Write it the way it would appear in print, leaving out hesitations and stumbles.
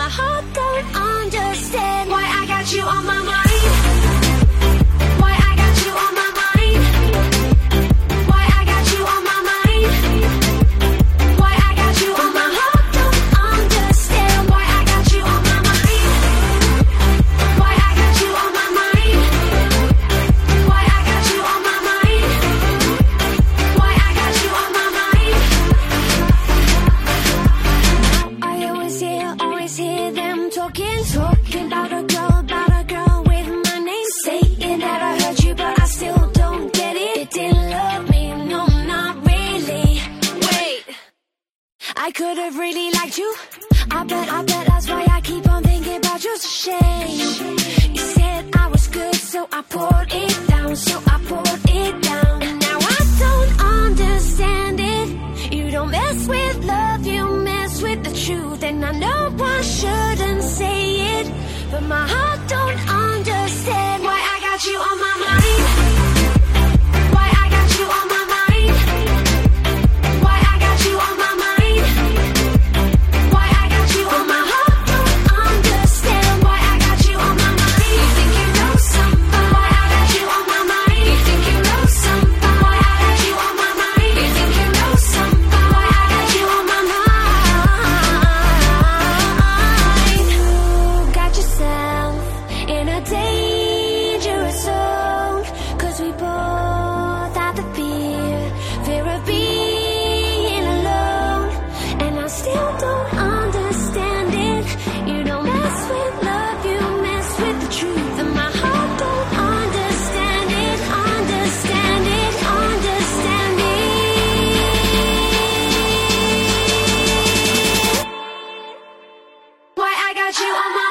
my heart don't understand why I got you on my mind. Why I got you on my mind. Why I got you on my mind. Why I got you on my heart don't understand why I got you on my mind. Why I got you on my mind. Why I got you on my mind. Why I got you on my mind. I always hear them talking about a girl with my name, saying that I heard you, but I still don't get it. It didn't love me, no, not really. Wait, I could have really liked you. I bet that's why I keep on thinking about you. It's a shame. You said I was good, so I poured it down, and now I don't understand it. You don't mess with love, you mess with the truth, and I know I shouldn't say it, but my heart don't understand why I got you on my mind. Why I got you on my mind. Why I got you on my mind. Why I got you on my heart don't understand why I got you on my mind. You think you know somebody. Why I got you on my mind. You think you know somebody. Why I got you on my mind. You think you know somebody. Why I got you on my mind. You got yourself in a dangerous zone, 'cause we both had the fear of being alone, and I still don't understand it. You don't mess with love, you mess with the truth, and my heart don't understand it, understand it, understand it. Why I got you on my